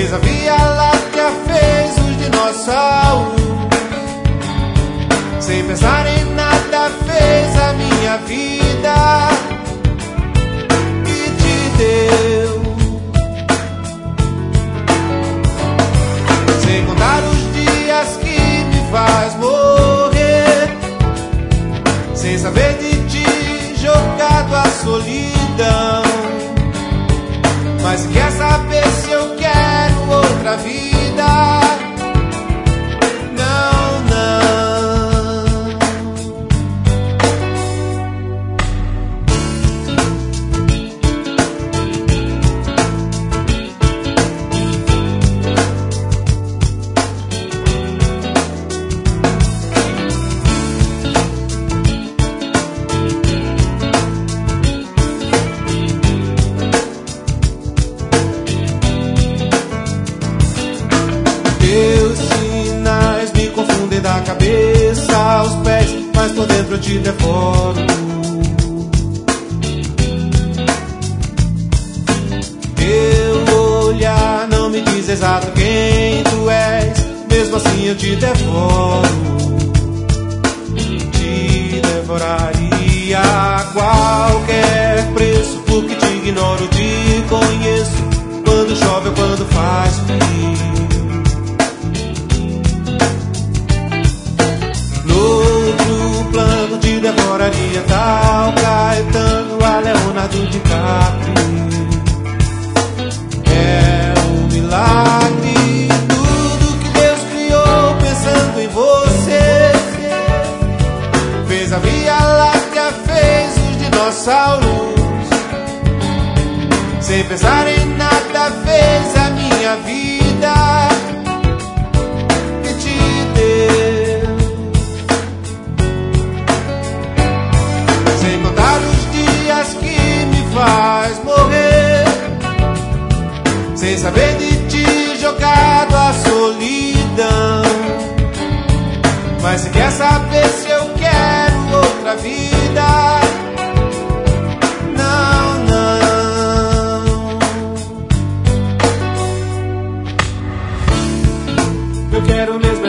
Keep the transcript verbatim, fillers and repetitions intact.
Fez a Via Láctea, fez os dinossauros. Sem pensar em nada, fez a minha vida e te deu. Sem contar os dias que me faz morrer, sem saber de ti, jogado à solidão. Mas se quer saber se eu quero outra vida, não, não. Da cabeça aos pés, mas por dentro eu te devoro. Teu olhar não me diz exato quem tu és, mesmo assim eu te devoro. Te devoraria a qualquer preço, porque te ignoro, te conheço, quando chove ou quando faz frio. Outro plano te devoraria, tal Caetano a Leonardo DiCaprio. É um milagre tudo que Deus criou pensando em você. Fez a Via Láctea, fez os dinossauros. Sem pensar em nada, fez a minha vida e te deu. Que me faz morrer, sem saber de ti, jogado à solidão. Mas se quer saber se eu quero outra vida, não, não. Eu quero mesmo